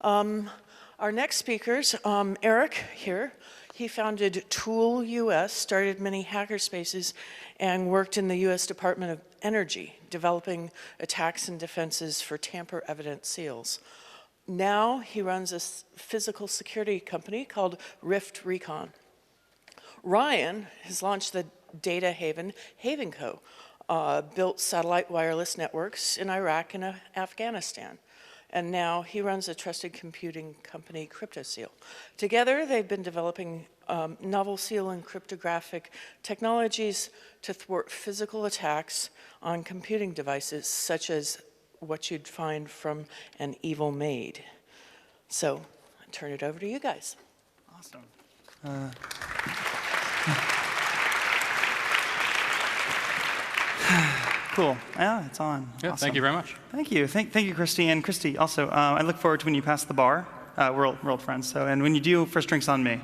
Our next speakers, Eric here, he founded Tool US, started many hackerspaces, and worked in the US Department of Energy, developing attacks and defenses for tamper-evident seals. Now he runs a physical security company called Rift Recon. Ryan has launched the data haven, HavenCo, built satellite wireless networks in Iraq and Afghanistan. And now he runs a trusted computing company, CryptoSeal. Together, they've been developing novel seal and cryptographic technologies to thwart physical attacks on computing devices, such as what you'd find from an evil maid. So, I turn it over to you guys. Awesome. Cool. Yeah, it's on. Yeah, awesome. Thank you very much. Thank you. Thank you, Christy. And Christy, also, I look forward to when you pass the bar. We're old friends. So, and when you do, first drink's on me.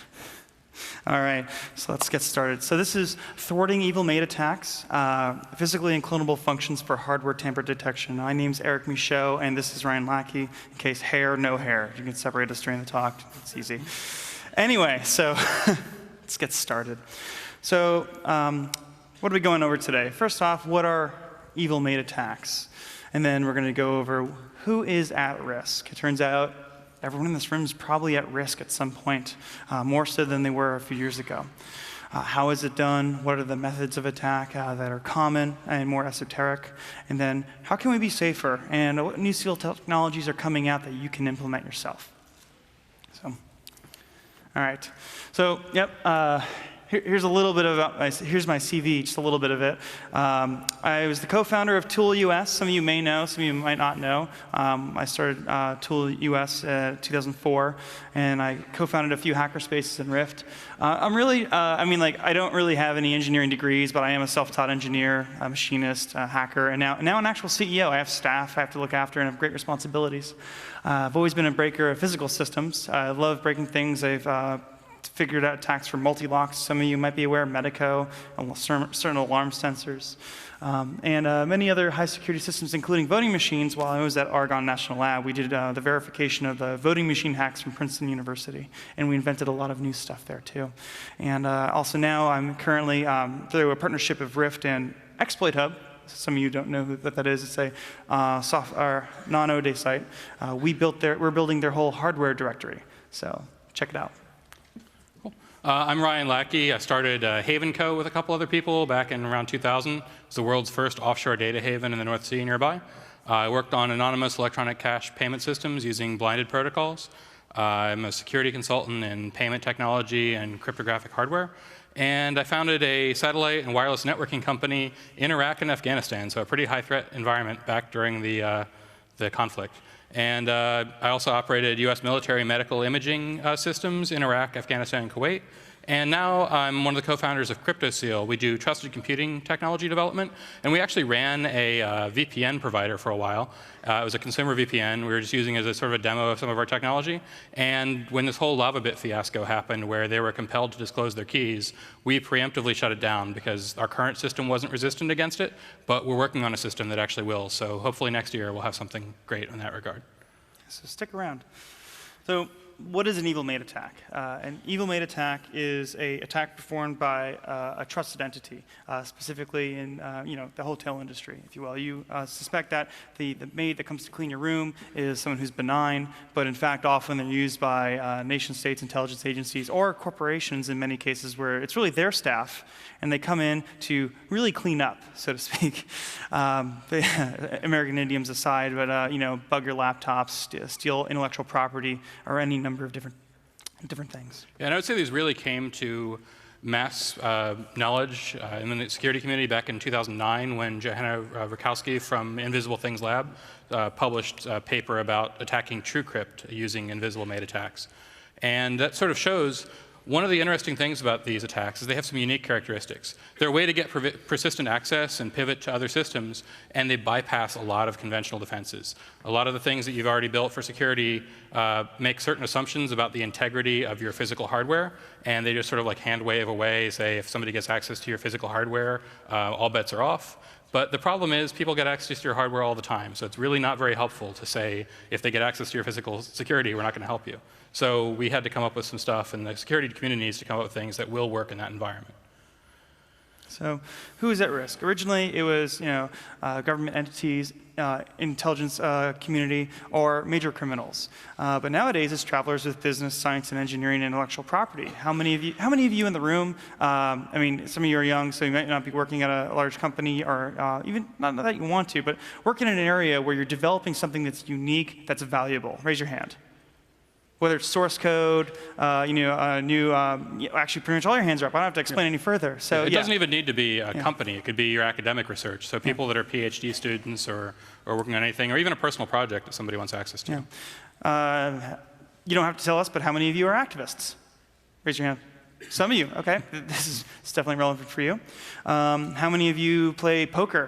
All right, so let's get started. So this is thwarting evil maid attacks, physically unclonable functions for hardware tamper detection. My name's Eric Michaud, and this is Ryan Lackey. In case hair, no hair. You can separate us during the talk. It's easy. Anyway, so let's get started. So what are we going over today? First off, what are evil maid attacks? And then we're going to go over who is at risk. It turns out everyone in this room is probably at risk at some point, more so than they were a few years ago. How is it done? What are the methods of attack that are common and more esoteric? And then how can we be safer? And what new SEAL technologies are coming out that you can implement yourself? So, all right. So, yep. Here's a little bit about here's my CV, just a little bit of it. I was the co-founder of Tool US. Some of you may know, some of you might not know. I started Tool US in 2004, and I co-founded a few hackerspaces in Rift. I'm really, I don't really have any engineering degrees, but I am a self-taught engineer, a machinist, a hacker, and now an actual CEO. I have staff I have to look after and have great responsibilities. I've always been a breaker of physical systems. I love breaking things. I've figured out attacks for multi-locks. Some of you might be aware of Medico, certain alarm sensors, and many other high-security systems, including voting machines. While I was at Argonne National Lab, we did the verification of the voting machine hacks from Princeton University, and we invented a lot of new stuff there, too. And also now I'm currently, through a partnership of Rift and Exploit Hub. Some of you don't know who that is. It's a non-ODay site. We're building their whole hardware directory, so check it out. I'm Ryan Lackey. I started HavenCo with a couple other people back in around 2000. It's the world's first offshore data haven in the North Sea nearby. I worked on anonymous electronic cash payment systems using blinded protocols. I'm a security consultant in payment technology and cryptographic hardware. And I founded a satellite and wireless networking company in Iraq and Afghanistan, so a pretty high-threat environment back during the conflict. And I also operated US military medical imaging systems in Iraq, Afghanistan, and Kuwait. And now I'm one of the co-founders of CryptoSeal. We do trusted computing technology development. And we actually ran a VPN provider for a while. It was a consumer VPN. We were just using it as a sort of a demo of some of our technology. And when this whole LavaBit fiasco happened, where they were compelled to disclose their keys, we preemptively shut it down because our current system wasn't resistant against it. But we're working on a system that actually will. So hopefully next year we'll have something great in that regard. So stick around. So what is an evil maid attack? An evil maid attack is an attack performed by a trusted entity, specifically in the hotel industry, if you will. You suspect that the maid that comes to clean your room is someone who's benign, but in fact often they're used by nation states, intelligence agencies, or corporations in many cases where it's really their staff, and they come in to really clean up, so to speak. American idioms aside, but bug your laptops, steal intellectual property, or any number of different things. Yeah, and I would say these really came to mass knowledge in the security community back in 2009 when Johanna Rakowski from Invisible Things Lab published a paper about attacking TrueCrypt using invisible maid attacks. And that sort of shows one of the interesting things about these attacks is they have some unique characteristics. They're a way to get persistent access and pivot to other systems, and they bypass a lot of conventional defenses. A lot of the things that you've already built for security make certain assumptions about the integrity of your physical hardware, and they just sort of like hand wave away, say if somebody gets access to your physical hardware, all bets are off. But the problem is people get access to your hardware all the time, so it's really not very helpful to say, if they get access to your physical security, we're not going to help you. So we had to come up with some stuff, and the security community needs to come up with things that will work in that environment. So who is at risk? Originally, it was government entities, intelligence community, or major criminals. But nowadays, it's travelers with business, science, and engineering and intellectual property. How many of you in the room? I mean, some of you are young, so you might not be working at a large company, or even not that you want to, but working in an area where you're developing something that's unique, that's valuable. Raise your hand. Whether it's source code, actually pretty much all your hands are up. I don't have to explain any further. So it doesn't even need to be a company. It could be your academic research. So people that are PhD students or working on anything, or even a personal project that somebody wants access to. Yeah. You don't have to tell us, but how many of you are activists? Raise your hand. Some of you, OK. This is definitely relevant for you. How many of you play poker?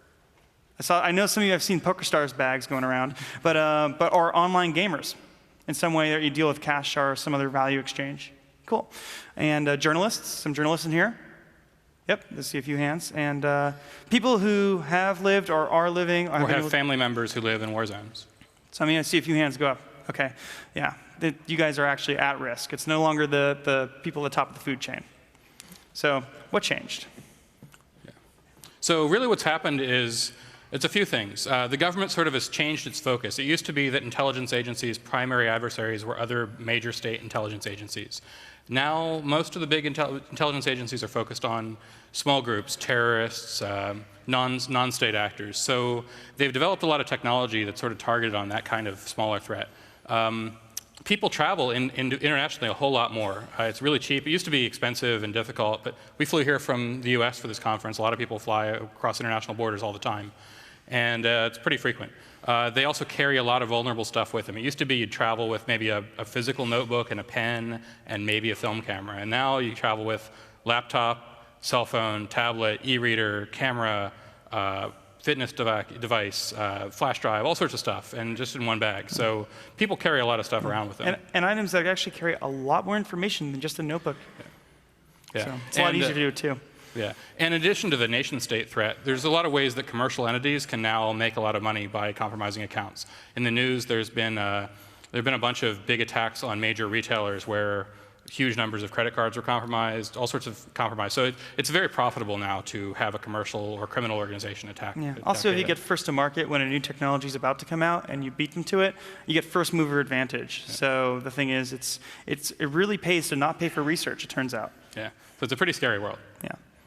I know some of you have seen PokerStars bags going around, but are online gamers in some way that you deal with cash or some other value exchange. Cool. And journalists, some journalists in here? Yep, let's see a few hands. And people who have lived or are living. Or have family members who live in war zones. So I see a few hands go up. OK, yeah. You guys are actually at risk. It's no longer the people at the top of the food chain. So what changed? Yeah. So really what's happened is, it's a few things. The government sort of has changed its focus. It used to be that intelligence agencies' primary adversaries were other major state intelligence agencies. Now, most of the big intelligence agencies are focused on small groups, terrorists, non-state actors. So they've developed a lot of technology that's sort of targeted on that kind of smaller threat. People travel internationally a whole lot more. It's really cheap. It used to be expensive and difficult, but we flew here from the US for this conference. A lot of people fly across international borders all the time. And it's pretty frequent. They also carry a lot of vulnerable stuff with them. It used to be you'd travel with maybe a physical notebook and a pen and maybe a film camera. And now you travel with laptop, cell phone, tablet, e-reader, camera, fitness device, flash drive, all sorts of stuff, and just in one bag. So people carry a lot of stuff around with them. And items that actually carry a lot more information than just a notebook. Yeah. So it's a lot easier to do it, too. Yeah. In addition to the nation-state threat, there's a lot of ways that commercial entities can now make a lot of money by compromising accounts. In the news, there've been a bunch of big attacks on major retailers where huge numbers of credit cards were compromised, all sorts of compromise. So it's very profitable now to have a commercial or criminal organization attack. Yeah. Also, if you get first to market when a new technology is about to come out and you beat them to it, you get first mover advantage. Yeah. So the thing is, it really pays to not pay for research, it turns out. Yeah. So it's a pretty scary world. Yeah.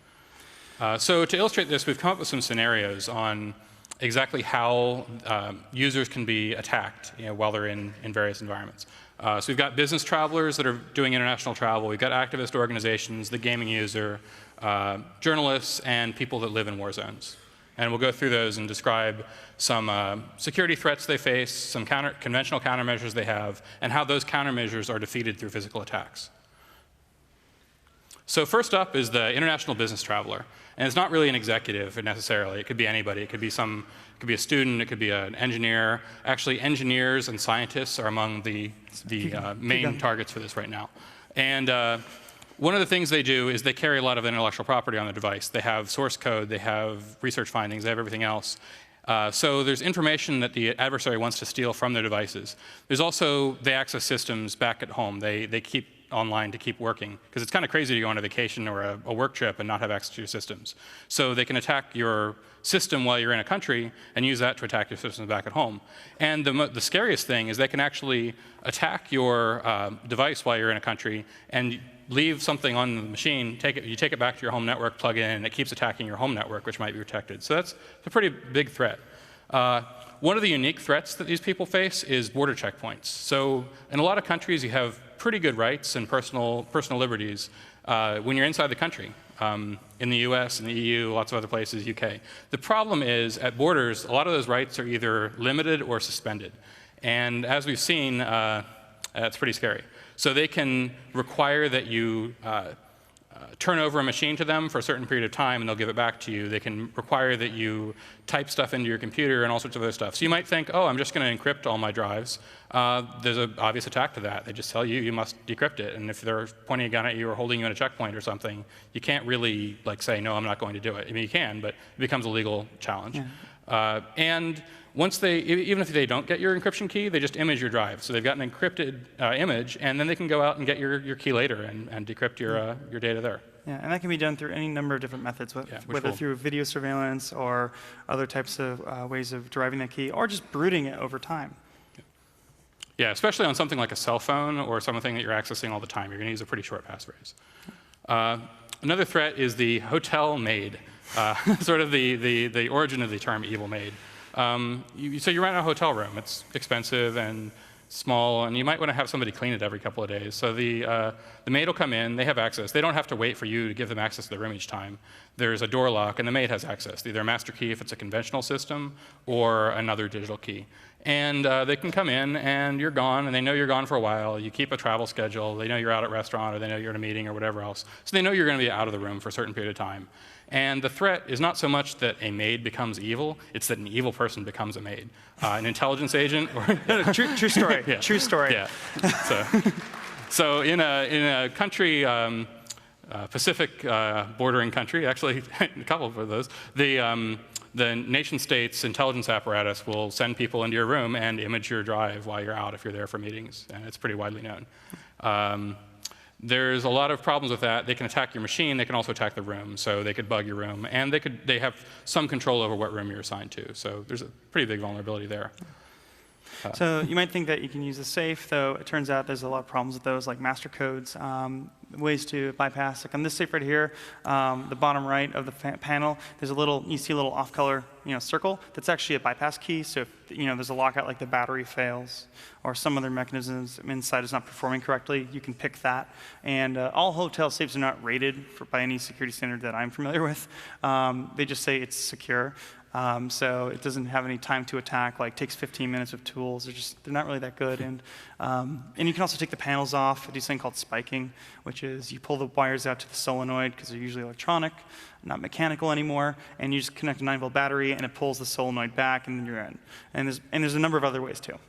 So to illustrate this, we've come up with some scenarios on exactly how users can be attacked while they're in various environments. So we've got business travelers that are doing international travel. We've got activist organizations, the gaming user, journalists, and people that live in war zones. And we'll go through those and describe some security threats they face, some conventional countermeasures they have, and how those countermeasures are defeated through physical attacks. So first up is the international business traveler. And it's not really an executive necessarily. It could be anybody. It could be a student. It could be an engineer. Actually, engineers and scientists are among the main targets for this right now. And one of the things they do is they carry a lot of intellectual property on the device. They have source code. They have research findings. They have everything else. So there's information that the adversary wants to steal from their devices. There's also, they access systems back at home. They keep online to keep working, because it's kind of crazy to go on a vacation or a work trip and not have access to your systems. So they can attack your system while you're in a country and use that to attack your systems back at home. And the scariest thing is they can actually attack your device while you're in a country and leave something on the machine, you take it back to your home network, plug it in, and it keeps attacking your home network, which might be protected. So that's a pretty big threat. One of the unique threats that these people face is border checkpoints. So in a lot of countries, you have pretty good rights and personal liberties when you're inside the country. In the US, in the EU, lots of other places, UK. The problem is, at borders, a lot of those rights are either limited or suspended. And as we've seen, it's pretty scary. So they can require that you turn over a machine to them for a certain period of time and they'll give it back to you. They can require that you type stuff into your computer and all sorts of other stuff. So you might think, oh, I'm just going to encrypt all my drives. There's an obvious attack to that. They just tell you, you must decrypt it. And if they're pointing a gun at you or holding you in a checkpoint or something, you can't really say, no, I'm not going to do it. I mean, you can, but it becomes a legal challenge. Yeah. And once even if they don't get your encryption key, they just image your drive. So they've got an encrypted image, and then they can go out and get your key later and decrypt your data there. Yeah, and that can be done through any number of different methods, whether through video surveillance or other types of ways of deriving that key, or just brooding it over time. Yeah, especially on something like a cell phone or something that you're accessing all the time. You're going to use a pretty short passphrase. Another threat is the hotel maid, sort of the origin of the term evil maid. So you rent a hotel room. It's expensive and small, and you might want to have somebody clean it every couple of days. So the maid will come in. They have access. They don't have to wait for you to give them access to the room each time. There's a door lock, and the maid has access, either a master key if it's a conventional system or another digital key. And they can come in, and you're gone, and they know you're gone for a while. You keep a travel schedule. They know you're out at a restaurant, or they know you're in a meeting or whatever else. So they know you're going to be out of the room for a certain period of time. And the threat is not so much that a maid becomes evil, it's that an evil person becomes a maid. An intelligence agent or... True story. Yeah. True story. Yeah. So in a country, Pacific bordering country, actually a couple of those, the nation state's intelligence apparatus will send people into your room and image your drive while you're out if you're there for meetings, and it's pretty widely known. There's a lot of problems with that. They can attack your machine. They can also attack the room. So they could bug your room. And they have some control over what room you're assigned to. So there's a pretty big vulnerability there. So you might think that you can use the safe, though it turns out there's a lot of problems with those, like master codes, ways to bypass. Like on this safe right here, the bottom right of the panel, there's you see a little off-color, circle. That's actually a bypass key. So if there's a lockout, like the battery fails, or some other mechanisms inside is not performing correctly, you can pick that. And all hotel safes are not rated by any security standard that I'm familiar with. They just say it's secure. So it doesn't have any time to attack, takes 15 minutes of tools. They're not really that good. And you can also take the panels off, do something called spiking, which is you pull the wires out to the solenoid, because they're usually electronic, not mechanical anymore, and you just connect a 9-volt battery, and it pulls the solenoid back, and then you're in. And there's a number of other ways, too.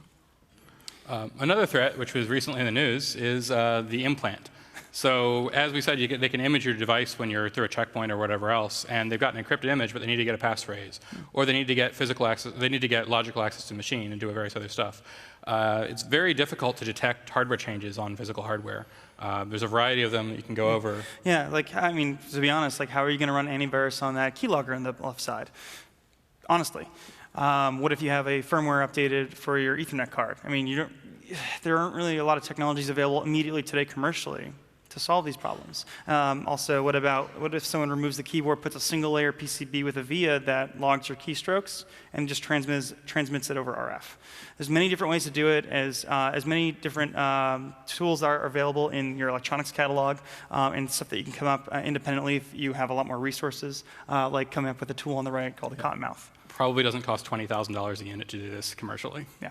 Another threat, which was recently in the news, is the implant. So as we said, they can image your device when you're through a checkpoint or whatever else, and they've got an encrypted image, but they need to get a passphrase, or they need to get physical access. They need to get logical access to the machine and do various other stuff. It's very difficult to detect hardware changes on physical hardware. There's a variety of them that you can go over. Yeah, to be honest, how are you going to run antivirus on that keylogger on the left side? Honestly, what if you have a firmware updated for your Ethernet card? I mean, there aren't really a lot of technologies available immediately today commercially to solve these problems. Also, what if someone removes the keyboard, puts a single layer PCB with a VIA that logs your keystrokes and just transmits it over RF? There's many different ways to do it, as many different tools are available in your electronics catalog, and stuff that you can come up independently if you have a lot more resources, like coming up with a tool on the right called the Cottonmouth. Probably doesn't cost $20,000 a unit to do this commercially. Yeah.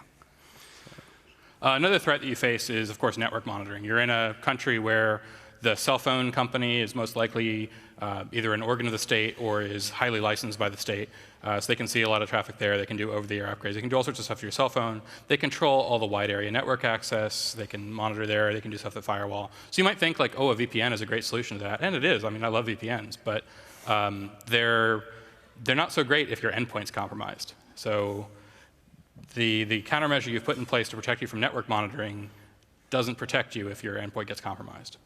Another threat that you face is, of course, network monitoring. You're in a country where the cell phone company is most likely either an organ of the state or is highly licensed by the state. So they can see a lot of traffic there. They can do over-the-air upgrades. They can do all sorts of stuff to your cell phone. They control all the wide area network access. They can monitor there. They can do stuff at firewall. So you might think a VPN is a great solution to that. And it is. I mean, I love VPNs. But they're not so great if your endpoint's compromised. So the countermeasure you've put in place to protect you from network monitoring doesn't protect you if your endpoint gets compromised.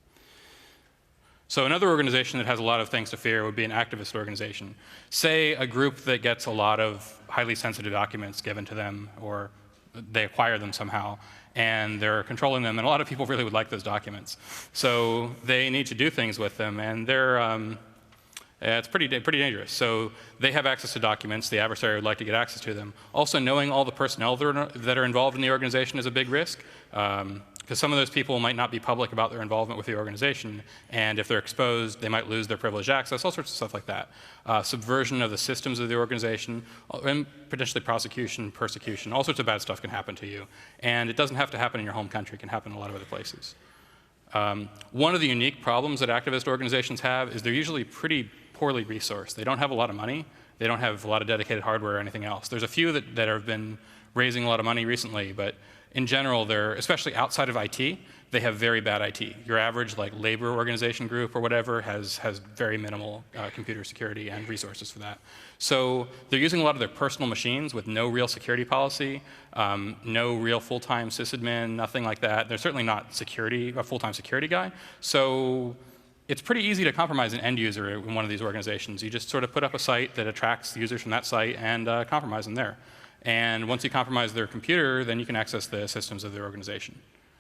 So another organization that has a lot of things to fear would be an activist organization. Say a group that gets a lot of highly sensitive documents given to them, or they acquire them somehow, and they're controlling them, and a lot of people really would like those documents. So they need to do things with them, and it's pretty dangerous. So they have access to documents. The adversary would like to get access to them. Also, knowing all the personnel that are involved in the organization is a big risk, because some of those people might not be public about their involvement with the organization, and if they're exposed, they might lose their privileged access, all sorts of stuff like that. Subversion of the systems of the organization, and potentially prosecution, persecution, all sorts of bad stuff can happen to you. And it doesn't have to happen in your home country. It can happen in a lot of other places. One of the unique problems that activist organizations have is they're usually pretty poorly resourced. They don't have a lot of money. They don't have a lot of dedicated hardware or anything else. There's a few that have been raising a lot of money recently, but in general, they're, especially outside of IT, they have very bad IT. Your average like labor organization group or whatever has very minimal computer security and resources for that. So they're using a lot of their personal machines with no real security policy, no real full-time sysadmin, nothing like that. They're certainly not a full-time security guy. So it's pretty easy to compromise an end user in one of these organizations. You just sort of put up a site that attracts users from that site and compromise them there. And once you compromise their computer, then you can access the systems of their organization.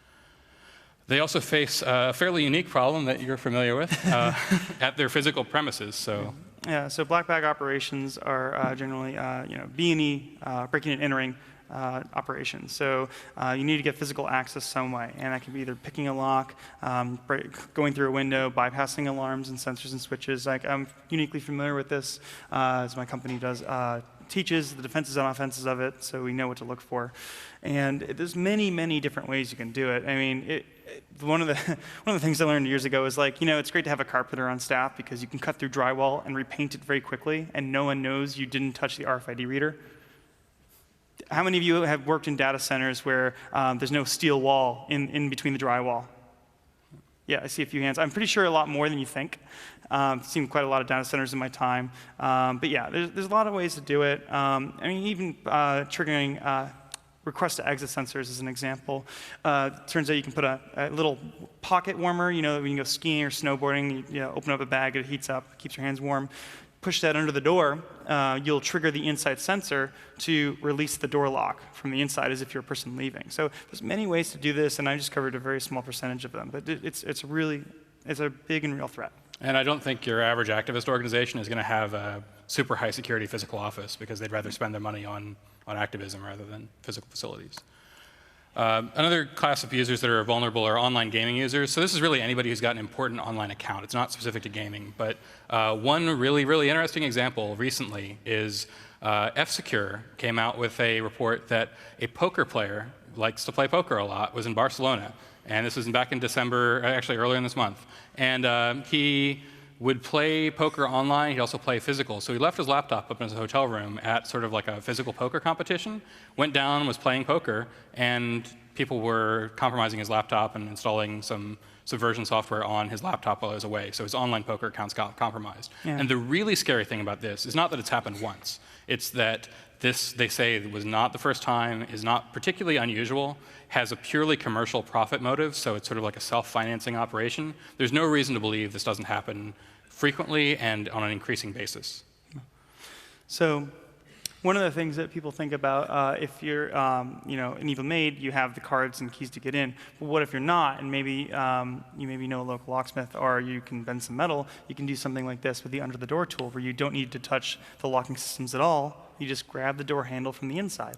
They also face a fairly unique problem that you're familiar with at their physical premises. So Yeah, so black bag operations are generally B&E, breaking and entering operations. So you need to get physical access some way, and that can be either picking a lock, going through a window, bypassing alarms and sensors and switches. I'm uniquely familiar with this, as my company does teaches the defenses and offenses of it, so we know what to look for. And there's many, many different ways you can do it. I mean, one of the things I learned years ago is it's great to have a carpenter on staff because you can cut through drywall and repaint it very quickly, and no one knows you didn't touch the RFID reader. How many of you have worked in data centers where there's no steel wall in between the drywall? Yeah, I see a few hands. I'm pretty sure a lot more than you think. I've seen quite a lot of data centers in my time. But yeah, there's a lot of ways to do it. I mean, even triggering request to exit sensors is an example. Turns out you can put a little pocket warmer, when you go skiing or snowboarding, you open up a bag, it heats up, keeps your hands warm. Push that under the door, you'll trigger the inside sensor to release the door lock from the inside as if you're a person leaving. So there's many ways to do this, and I just covered a very small percentage of them. But it's a big and real threat. And I don't think your average activist organization is going to have a super high security physical office because they'd rather spend their money on activism rather than physical facilities. Another class of users that are vulnerable are online gaming users. So this is really anybody who's got an important online account. It's not specific to gaming. But one really, really interesting example recently is F-Secure came out with a report that a poker player likes to play poker a lot, was in Barcelona. And this was back in December, actually earlier in this month. And he would play poker online. He'd also play physical. So he left his laptop up in his hotel room at sort of like a physical poker competition, went down, was playing poker, and people were compromising his laptop and installing some subversion software on his laptop while he was away. So his online poker accounts got compromised. Yeah. And the really scary thing about this is not that it's happened once. It's that this, they say, was not the first time, is not particularly unusual, has a purely commercial profit motive, so it's sort of like a self-financing operation. There's no reason to believe this doesn't happen frequently and on an increasing basis. So one of the things that people think about, if you're an evil maid, you have the cards and keys to get in. But what if you're not, and maybe you know a local locksmith, or you can bend some metal, you can do something like this with the under the door tool, where you don't need to touch the locking systems at all. You just grab the door handle from the inside.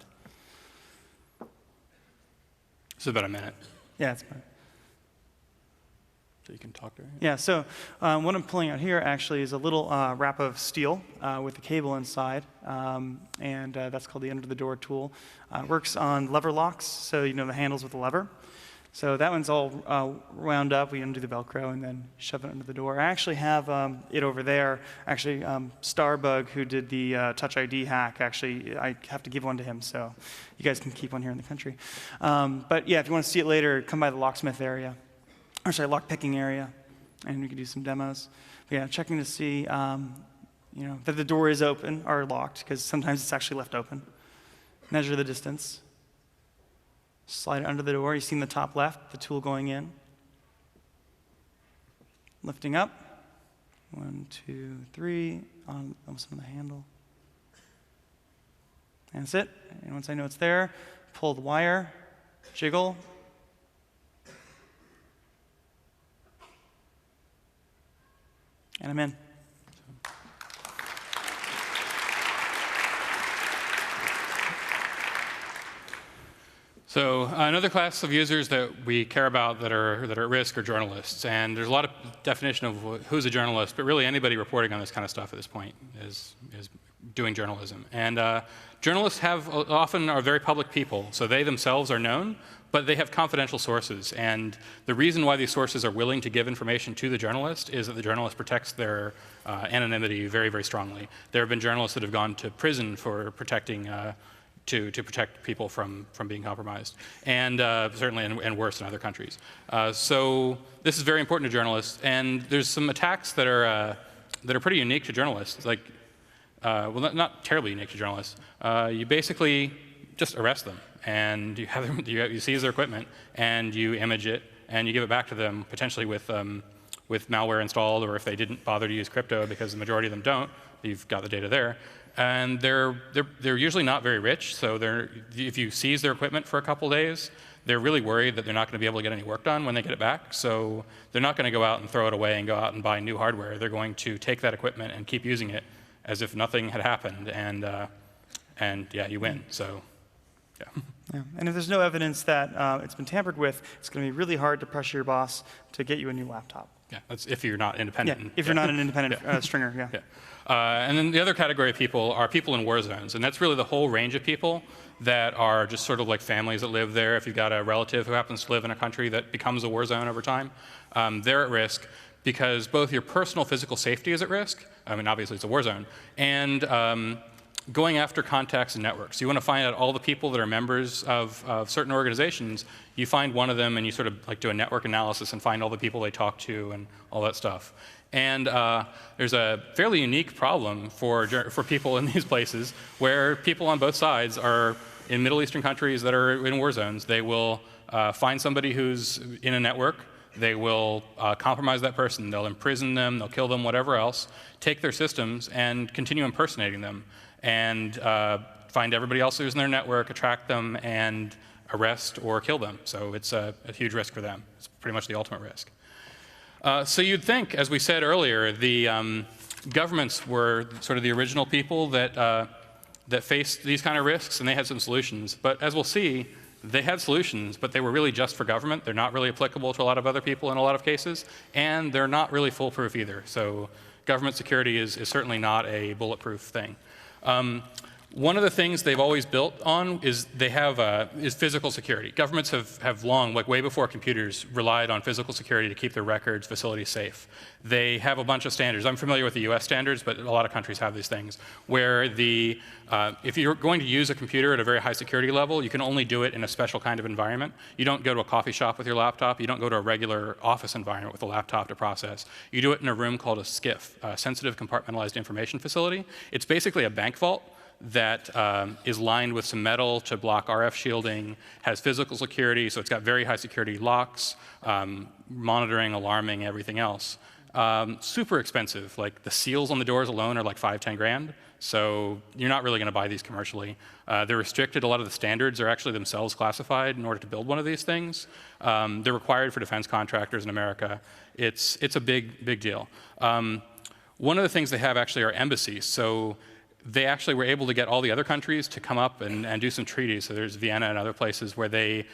This is about a minute. Yeah, it's about. So you can talk to her. Yeah, so what I'm pulling out here actually is a little wrap of steel with a cable inside, and that's called the under the door tool. It works on lever locks, so the handles with the lever. So that one's all wound up. We undo the Velcro and then shove it under the door. I actually have it over there. Actually, Starbug, who did the Touch ID hack, actually, I have to give one to him, so you guys can keep one here in the country. But yeah, if you want to see it later, come by the locksmith area. Or sorry, lock picking area, and we can do some demos. But yeah, checking to see that the door is open or locked, because sometimes it's actually left open. Measure the distance. Slide it under the door. You've seen the top left, the tool going in. Lifting up. 1, 2, 3. Almost on the handle. And that's it. And once I know it's there, pull the wire, jiggle. And I'm in. So another class of users that we care about that are at risk are journalists. And there's a lot of definition of who's a journalist, but really anybody reporting on this kind of stuff at this point is doing journalism. And journalists often are very public people, so they themselves are known, but they have confidential sources. And the reason why these sources are willing to give information to the journalist is that the journalist protects their anonymity very, very strongly. There have been journalists that have gone to prison for protecting to protect people from being compromised, and certainly and worse in other countries. So this is very important to journalists, and there's some attacks that are pretty unique to journalists. Like, well, not terribly unique to journalists. You basically just arrest them, and you have them, you seize their equipment, and you image it, and you give it back to them, potentially with malware installed, or if they didn't bother to use crypto, because the majority of them don't, you've got the data there. And they're usually not very rich, so if you seize their equipment for a couple days, they're really worried that they're not going to be able to get any work done when they get it back. So they're not going to go out and throw it away and go out and buy new hardware. They're going to take that equipment and keep using it as if nothing had happened, and yeah, you win. So, yeah. Yeah. And if there's no evidence that it's been tampered with, it's going to be really hard to pressure your boss to get you a new laptop. Yeah, that's if you're not independent. Yeah, if you're not an independent stringer, yeah. And then the other category of people are people in war zones, and that's really the whole range of people that are just sort of like families that live there. If you've got a relative who happens to live in a country that becomes a war zone over time, they're at risk because both your personal physical safety is at risk. I mean, obviously it's a war zone, and going after contacts and networks. You want to find out all the people that are members of certain organizations. You find one of them and you sort of like do a network analysis and find all the people they talk to and all that stuff. And there's a fairly unique problem for people in these places where people on both sides are in Middle Eastern countries that are in war zones. They will find somebody who's in a network. They will compromise that person. They'll imprison them. They'll kill them, whatever else, take their systems and continue impersonating them, and find everybody else who's in their network, attract them, and arrest or kill them. So it's a huge risk for them. It's pretty much the ultimate risk. So you'd think, as we said earlier, the governments were sort of the original people that faced these kind of risks, and they had some solutions. But as we'll see, they had solutions, but they were really just for government. They're not really applicable to a lot of other people in a lot of cases, and they're not really foolproof either. So government security is certainly not a bulletproof thing. One of the things they've always built on is is physical security. Governments have long, like way before computers, relied on physical security to keep their records, facilities safe. They have a bunch of standards. I'm familiar with the US standards, but a lot of countries have these things, where if you're going to use a computer at a very high security level, you can only do it in a special kind of environment. You don't go to a coffee shop with your laptop. You don't go to a regular office environment with a laptop to process. You do it in a room called a SCIF, a Sensitive Compartmentalized Information Facility. It's basically a bank vault that is lined with some metal to block RF shielding, has physical security, so it's got very high security locks, monitoring, alarming, everything else. Super expensive. Like the seals on the doors alone are like 5-10 grand. So you're not really going to buy these commercially. They're restricted. A lot of the standards are actually themselves classified in order to build one of these things. They're required for defense contractors in America. It's a big deal. One of the things they have actually are embassies. So they actually were able to get all the other countries to come up and do some treaties. So there's Vienna and other places where they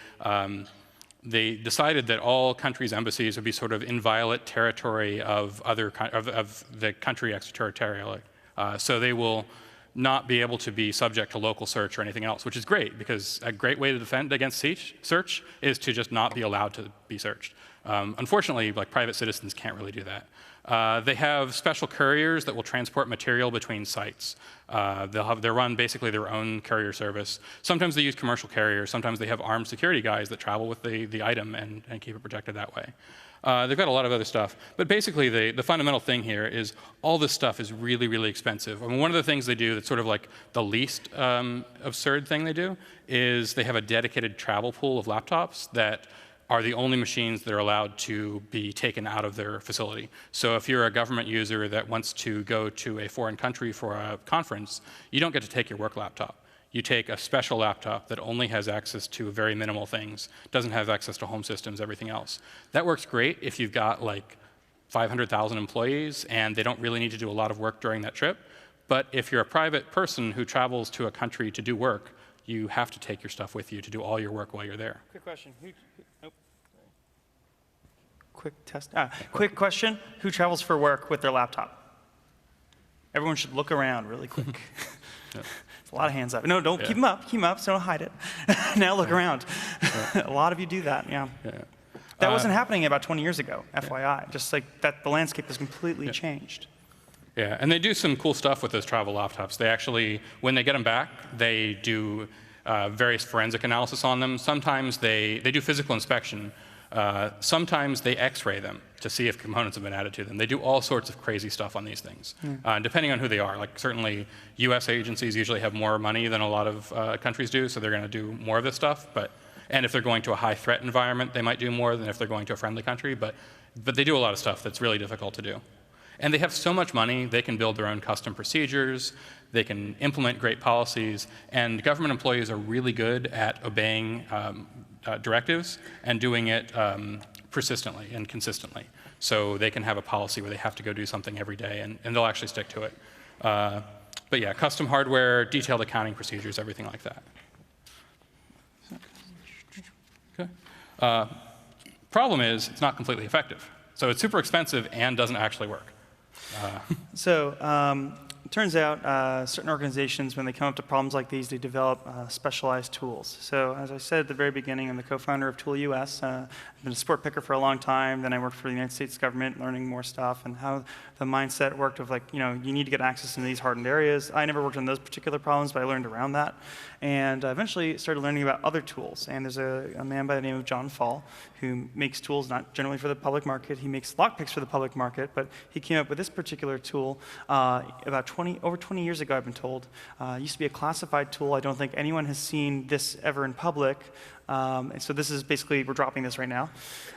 decided that all countries' embassies would be sort of inviolate territory of the country extraterritorially. So they will not be able to be subject to local search or anything else, which is great, because a great way to defend against search is to just not be allowed to be searched. Unfortunately, like private citizens can't really do that. They have special couriers that will transport material between sites. They'll run basically their own courier service. Sometimes they use commercial carriers. Sometimes they have armed security guys that travel with the item and keep it protected that way. They've got a lot of other stuff. But basically, the fundamental thing here is all this stuff is really, really expensive. I mean, one of the things they do that's sort of like the least absurd thing they do is they have a dedicated travel pool of laptops that are the only machines that are allowed to be taken out of their facility. So if you're a government user that wants to go to a foreign country for a conference, you don't get to take your work laptop. You take a special laptop that only has access to very minimal things, doesn't have access to home systems, everything else. That works great if you've got like 500,000 employees and they don't really need to do a lot of work during that trip. But if you're a private person who travels to a country to do work, you have to take your stuff with you to do all your work while you're there. Quick question. Nope. Quick test. Quick question. Who travels for work with their laptop? Everyone should look around really quick. Yep. A lot of hands up. No, don't keep them up, so don't hide it. Now look around. A lot of you do that, yeah. That wasn't happening about 20 years ago, FYI. Just like that, the landscape has completely changed. Yeah, and they do some cool stuff with those travel laptops. They actually, when they get them back, they do various forensic analysis on them. Sometimes they do physical inspection. Sometimes they X-ray them to see if components have been added to them. They do all sorts of crazy stuff on these things, depending on who they are. Like certainly US agencies usually have more money than a lot of countries do, so they're going to do more of this stuff. And if they're going to a high threat environment, they might do more than if they're going to a friendly country. But they do a lot of stuff that's really difficult to do. And they have so much money, they can build their own custom procedures, they can implement great policies, and government employees are really good at obeying directives and doing it persistently and consistently. So they can have a policy where they have to go do something every day, and they'll actually stick to it. But yeah, custom hardware, detailed accounting procedures, everything like that. Okay. Problem is, it's not completely effective. So it's super expensive and doesn't actually work. It turns out certain organizations, when they come up to problems like these, they develop specialized tools. So as I said at the very beginning, I'm the co-founder of Tool US. I've been a sport picker for a long time. Then I worked for the United States government, learning more stuff and how the mindset worked of like, you need to get access into these hardened areas. I never worked on those particular problems, but I learned around that. And eventually started learning about other tools. And there's a man by the name of John Fall who makes tools not generally for the public market. He makes lockpicks for the public market, but he came up with this particular tool about over 20 years ago, I've been told. It used to be a classified tool. I don't think anyone has seen this ever in public. And so this is basically, we're dropping this right now.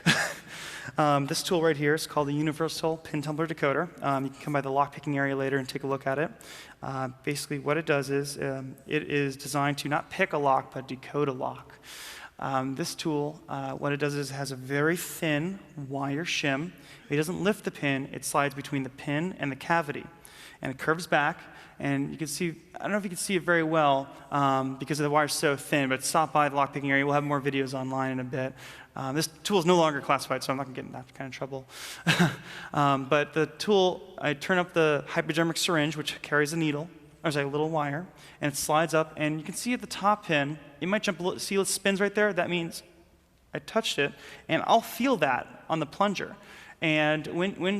This tool right here is called the Universal Pin Tumbler Decoder. You can come by the lockpicking area later and take a look at it. Basically, what it does is it is designed to not pick a lock, but decode a lock. This tool, what it does is it has a very thin wire shim. It doesn't lift the pin. It slides between the pin and the cavity. And it curves back. And you can see, I don't know if you can see it very well because the wire's so thin, but stop by the lockpicking area. We'll have more videos online in a bit. This tool is no longer classified, so I'm not going to get in that kind of trouble. But the tool, I turn up the hypodermic syringe, which carries a needle, or a little wire, and it slides up. And you can see at the top pin, it might jump a little, see it spins right there? That means I touched it, and I'll feel that on the plunger. And when you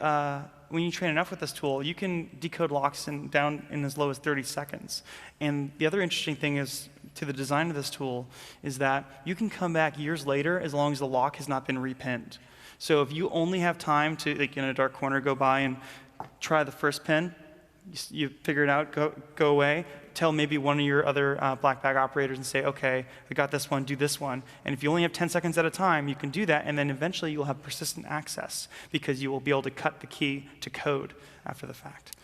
train enough with this tool, you can decode locks down in as low as 30 seconds. And the other interesting thing is, to the design of this tool, is that you can come back years later as long as the lock has not been repinned. So if you only have time to, like in a dark corner, go by and try the first pin, you figure it out, go away, tell maybe one of your other black bag operators and say, okay, I got this one, do this one. And if you only have 10 seconds at a time, you can do that, and then eventually you'll have persistent access because you will be able to cut the key to code after the fact.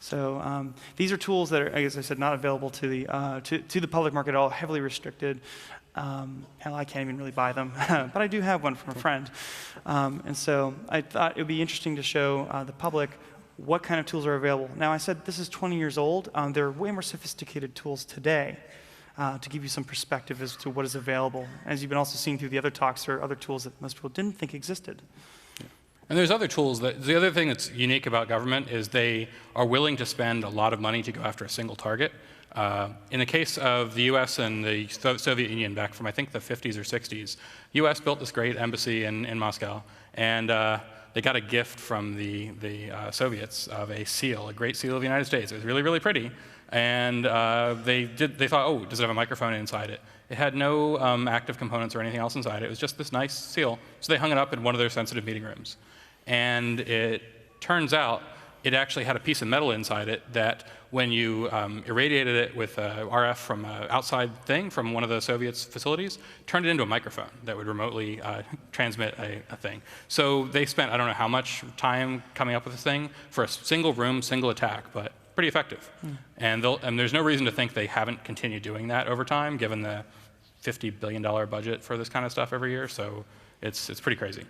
So these are tools that are, as I said, not available to the public market at all, heavily restricted. Hell, I can't even really buy them, but I do have one from a friend. And so I thought it would be interesting to show the public what kind of tools are available. Now, I said this is 20 years old. There are way more sophisticated tools today to give you some perspective as to what is available. As you've been also seeing through the other talks, there are other tools that most people didn't think existed. And there's other tools the other thing that's unique about government is they are willing to spend a lot of money to go after a single target. In the case of the US and the Soviet Union back from, I think, the 50s or 60s, US built this great embassy in Moscow, and they got a gift from the Soviets of a seal, a great seal of the United States. It was really, really pretty. And they thought, oh, does it have a microphone inside it? It had no active components or anything else inside it. It was just this nice seal. So they hung it up in one of their sensitive meeting rooms. And it turns out it actually had a piece of metal inside it that when you irradiated it with RF from an outside thing from one of the Soviets' facilities, turned it into a microphone that would remotely transmit a thing. So they spent, I don't know how much time coming up with this thing for a single room, single attack, but pretty effective. And there's no reason to think they haven't continued doing that over time, given the $50 billion budget for this kind of stuff every year. So it's pretty crazy.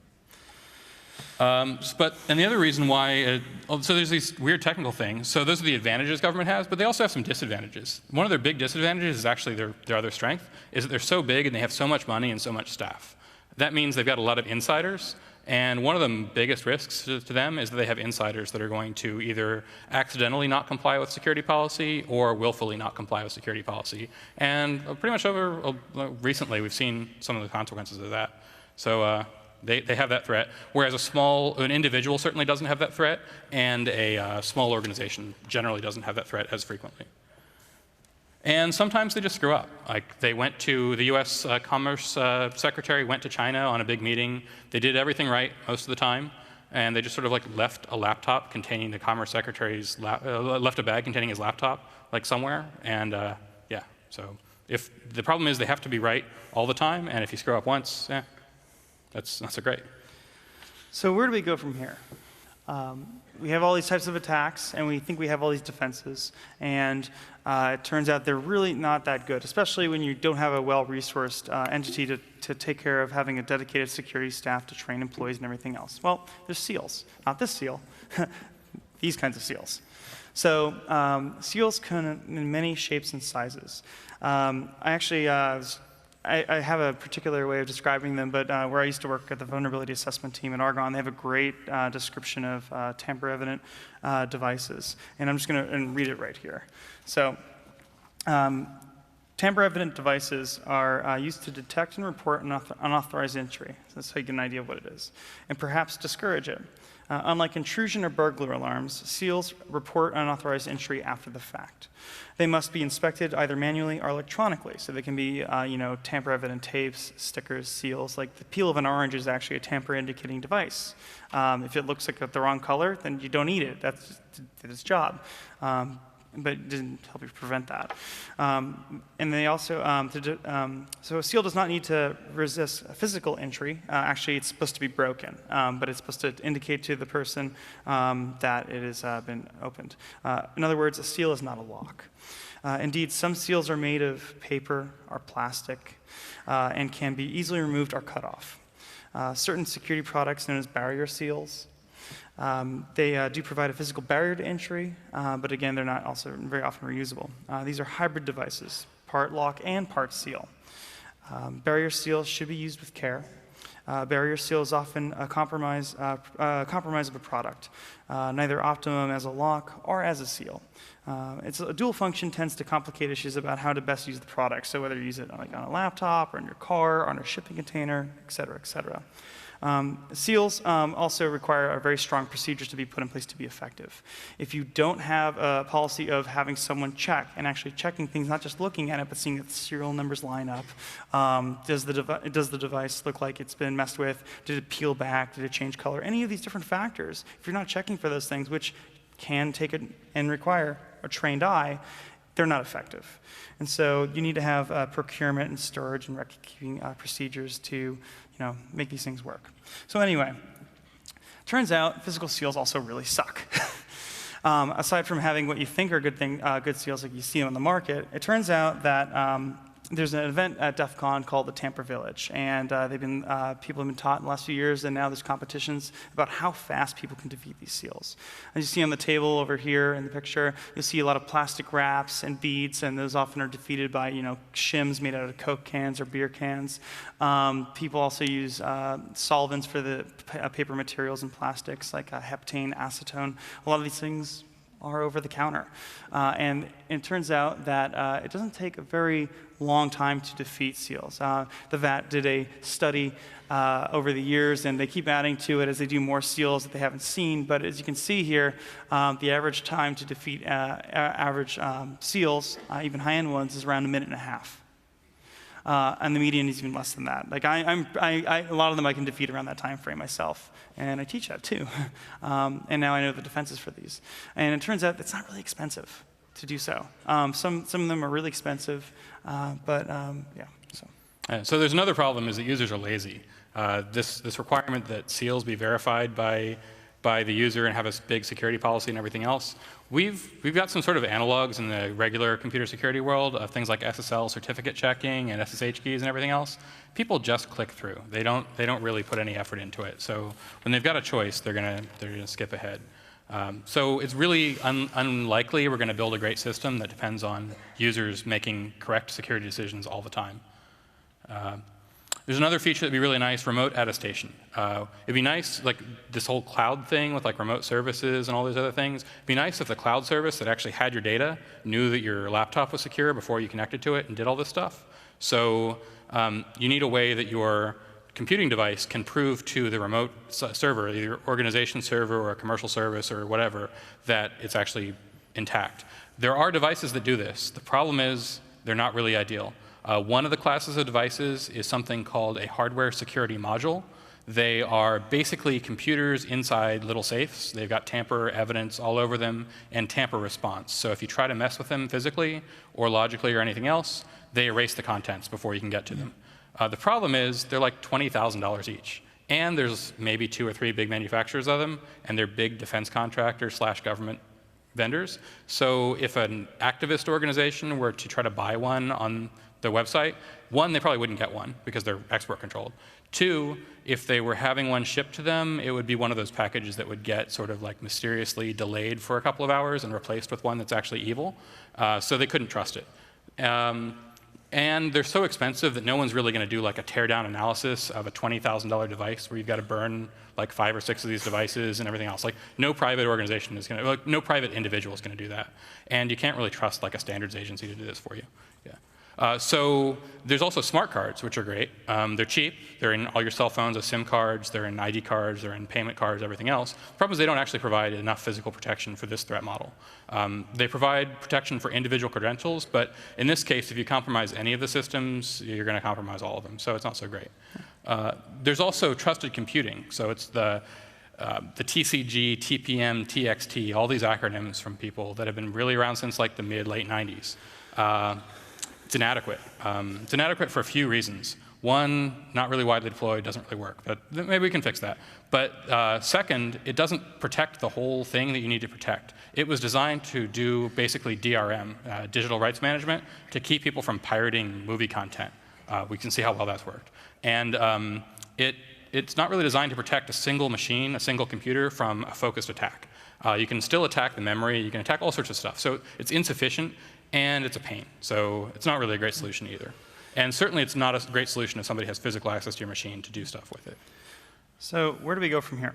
And the other reason why, so there's these weird technical things. So those are the advantages government has, but they also have some disadvantages. One of their big disadvantages is actually their other strength, is that they're so big and they have so much money and so much staff. That means they've got a lot of insiders. And one of the biggest risks to them is that they have insiders that are going to either accidentally not comply with security policy or willfully not comply with security policy. And pretty much recently, we've seen some of the consequences of that. So they have that threat, whereas an individual certainly doesn't have that threat, and a small organization generally doesn't have that threat as frequently. And sometimes they just screw up. Like they went to the US Commerce Secretary, went to China on a big meeting. They did everything right most of the time, and they just sort of like left a laptop containing the Commerce Secretary's, left a bag containing his laptop like somewhere, and yeah. So if the problem is they have to be right all the time, and if you screw up once, that's not so great. So where do we go from here? We have all these types of attacks, and we think we have all these defenses, and it turns out they're really not that good, especially when you don't have a well-resourced entity to take care of having a dedicated security staff to train employees and everything else. Well, there's SEALs. Not this SEAL, these kinds of SEALs. So SEALs come in many shapes and sizes. I have a particular way of describing them, but where I used to work at the vulnerability assessment team at Argonne, they have a great description of tamper-evident devices. And I'm just going to read it right here. So tamper-evident devices are used to detect and report an unauthorized entry. So that's how you get an idea of what it is. And perhaps discourage it. Unlike intrusion or burglar alarms, SEALs report unauthorized entry after the fact. They must be inspected either manually or electronically. So they can be, tamper-evident tapes, stickers, seals. Like the peel of an orange is actually a tamper-indicating device. If it looks like the wrong color, then you don't eat it. That's its job. But it didn't help you prevent that. And they also, so a SEAL does not need to resist a physical entry. Actually, it's supposed to be broken, but it's supposed to indicate to the person that it has been opened. In other words, a SEAL is not a lock. Indeed, some SEALs are made of paper or plastic and can be easily removed or cut off. Certain security products known as barrier seals, they do provide a physical barrier to entry, but again, they're not also very often reusable. These are hybrid devices, part lock and part seal. Barrier seals should be used with care. Barrier seal is often a compromise of a product, neither optimum as a lock or as a seal. It's a dual function tends to complicate issues about how to best use the product. So whether you use it like on a laptop or in your car or on a shipping container, et cetera, et cetera. SEALs also require very strong procedures to be put in place to be effective. If you don't have a policy of having someone check and actually checking things, not just looking at it, but seeing that the serial numbers line up, does the device look like it's been messed with? Did it peel back? Did it change color? Any of these different factors, if you're not checking for those things, which can take it and require a trained eye, they're not effective. And so you need to have procurement and storage and record-keeping procedures to make these things work. So anyway, turns out physical seals also really suck. Aside from having what you think are good seals like you see on the market, it turns out that there's an event at DEF CON called the Tamper Village, and people have been taught in the last few years, and now there's competitions about how fast people can defeat these seals. As you see on the table over here in the picture, you'll see a lot of plastic wraps and beads, and those often are defeated by shims made out of Coke cans or beer cans. People also use solvents for the paper materials and plastics like heptane, acetone. A lot of these things are over the counter. And it turns out that it doesn't take a very long time to defeat seals. The VAT did a study over the years, and they keep adding to it as they do more seals that they haven't seen. But as you can see here, the average time to defeat average seals, even high-end ones, is around 1.5 minutes. And the median is even less than that. Like a lot of them I can defeat around that time frame myself, and I teach that too. And now I know the defenses for these. And it turns out it's not really expensive to do so. Some of them are really expensive, but yeah. So there's another problem is that users are lazy. This requirement that seals be verified by the user and have a big security policy and everything else. We've got some sort of analogs in the regular computer security world of things like SSL certificate checking and SSH keys and everything else. People just click through. They don't really put any effort into it. So when they've got a choice, they're gonna skip ahead. So it's really unlikely we're gonna build a great system that depends on users making correct security decisions all the time. There's another feature that'd be really nice, remote attestation. It'd be nice, like this whole cloud thing with like remote services and all these other things. It'd be nice if the cloud service that actually had your data knew that your laptop was secure before you connected to it and did all this stuff. So you need a way that your computing device can prove to the remote server, either your organization server or a commercial service or whatever, that it's actually intact. There are devices that do this. The problem is they're not really ideal. One of the classes of devices is something called a hardware security module. They are basically computers inside little safes. They've got tamper evidence all over them and tamper response. So if you try to mess with them physically or logically or anything else, they erase the contents before you can get to them. The problem is they're like $20,000 each. And there's maybe 2 or 3 big manufacturers of them, and they're big defense contractors / government vendors. So if an activist organization were to try to buy one on their website, 1, they probably wouldn't get one because they're export controlled. 2, if they were having one shipped to them, it would be one of those packages that would get sort of like mysteriously delayed for a couple of hours and replaced with one that's actually evil. So they couldn't trust it. And they're so expensive that no one's really going to do like a teardown analysis of a $20,000 device where you've got to burn like 5 or 6 of these devices and everything else. Like no private organization is going to, like no private individual is going to do that. And you can't really trust like a standards agency to do this for you. Yeah. So there's also smart cards, which are great. They're cheap. They're in all your cell phones as SIM cards. They're in ID cards. They're in payment cards, everything else. The problem is they don't actually provide enough physical protection for this threat model. They provide protection for individual credentials, but in this case, if you compromise any of the systems, you're going to compromise all of them. So it's not so great. There's also trusted computing. So it's the TCG, TPM, TXT, all these acronyms from people that have been really around since like the late 90s. It's inadequate. It's inadequate for a few reasons. 1, not really widely deployed, doesn't really work, but maybe we can fix that. But second, it doesn't protect the whole thing that you need to protect. It was designed to do basically DRM, digital rights management, to keep people from pirating movie content. We can see how well that's worked. And it's not really designed to protect a single machine, a single computer from a focused attack. You can still attack the memory, you can attack all sorts of stuff. So it's insufficient, and it's a pain. So it's not really a great solution either. And certainly it's not a great solution if somebody has physical access to your machine to do stuff with it. So where do we go from here?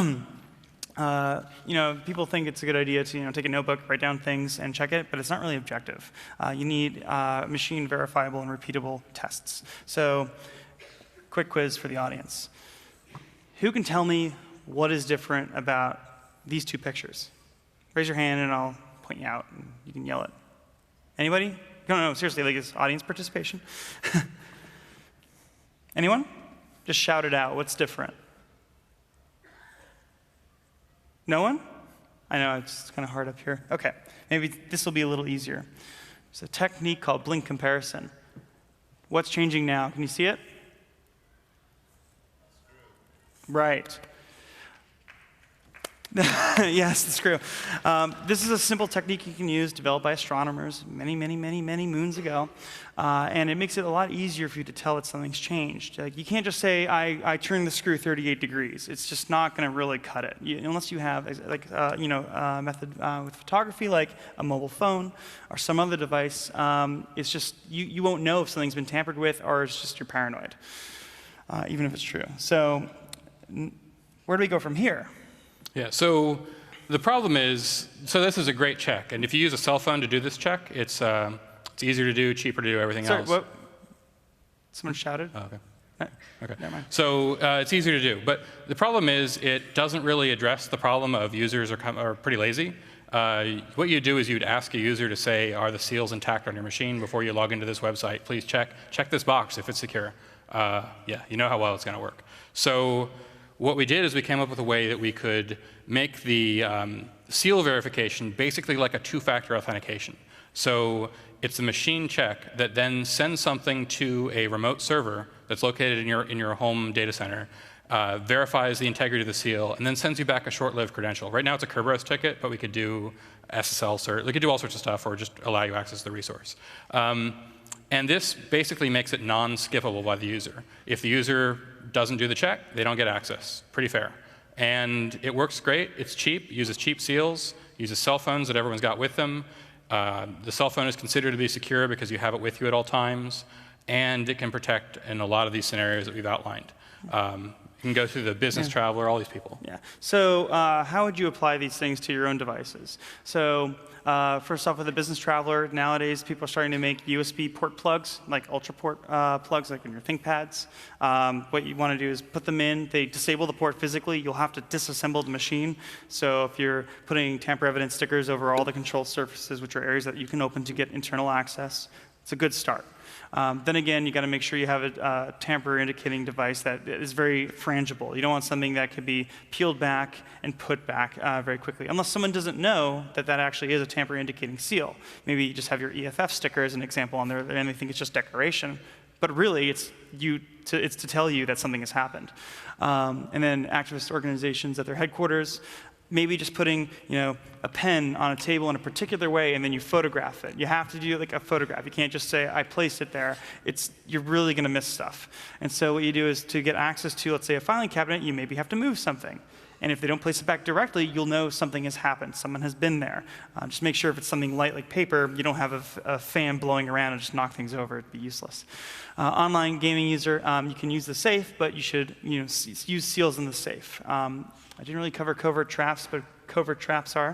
People think it's a good idea to take a notebook, write down things, and check it, but it's not really objective. You need machine verifiable and repeatable tests. So quick quiz for the audience. Who can tell me what is different about these 2 pictures? Raise your hand and I'll point you out and you can yell it. Anybody? No, seriously, like it's audience participation. Anyone? Just shout it out. What's different? No one? I know, it's kind of hard up here. Okay, maybe this will be a little easier. There's a technique called blink comparison. What's changing now? Can you see it? Right. Yes, the screw. This is a simple technique you can use, developed by astronomers many moons ago. And it makes it a lot easier for you to tell that something's changed. Like, you can't just say, I turned the screw 38 degrees. It's just not going to really cut it. Unless you have a method with photography, like a mobile phone or some other device. It's just, you won't know if something's been tampered with or it's just you're paranoid, even if it's true. So where do we go from here? Yeah, so the problem is, so this is a great check. And if you use a cell phone to do this check, it's easier to do, cheaper to do, everything else. What? Someone shouted? Oh, okay. Okay. Never mind. So it's easier to do. But the problem is it doesn't really address the problem of users are pretty lazy. What you do is you'd ask a user to say, are the seals intact on your machine before you log into this website? Please check this box if it's secure. Yeah, you know how well it's going to work. So what we did is we came up with a way that we could make the seal verification basically like a 2-factor authentication. So it's a machine check that then sends something to a remote server that's located in your home data center, verifies the integrity of the seal, and then sends you back a short-lived credential. Right now it's a Kerberos ticket, but we could do SSL cert. We could do all sorts of stuff or just allow you access to the resource. And this basically makes it non-skippable by the user. If the user doesn't do the check, they don't get access. Pretty fair. And it works great. It's cheap, uses cheap seals, uses cell phones that everyone's got with them. The cell phone is considered to be secure because you have it with you at all times. and it can protect in a lot of these scenarios that we've outlined. You can go through the business traveler, all these people. Yeah. So how would you apply these things to your own devices? So first off, with the business traveler, nowadays people are starting to make USB port plugs, like UltraPort plugs, like in your ThinkPads. What you want to do is put them in. They disable the port physically. You'll have to disassemble the machine. So if you're putting tamper-evident stickers over all the control surfaces, which are areas that you can open to get internal access, it's a good start. Then again, you got to make sure you have a tamper-indicating device that is very frangible. You don't want something that could be peeled back and put back very quickly, unless someone doesn't know that that actually is a tamper-indicating seal. Maybe you just have your EFF sticker as an example on there, and they think it's just decoration. But really, it's to tell you that something has happened. And then activist organizations at their headquarters, maybe just putting, a pen on a table in a particular way, and then you photograph it. You have to do like a photograph. You can't just say, I placed it there. You're really going to miss stuff. And so what you do is to get access to, let's say, a filing cabinet, you maybe have to move something. And if they don't place it back directly, you'll know something has happened. Someone has been there. Just make sure if it's something light like paper, you don't have a fan blowing around and just knock things over. It'd be useless. Online gaming user, you can use the safe, but you should use seals in the safe. I didn't really cover covert traps, but covert traps are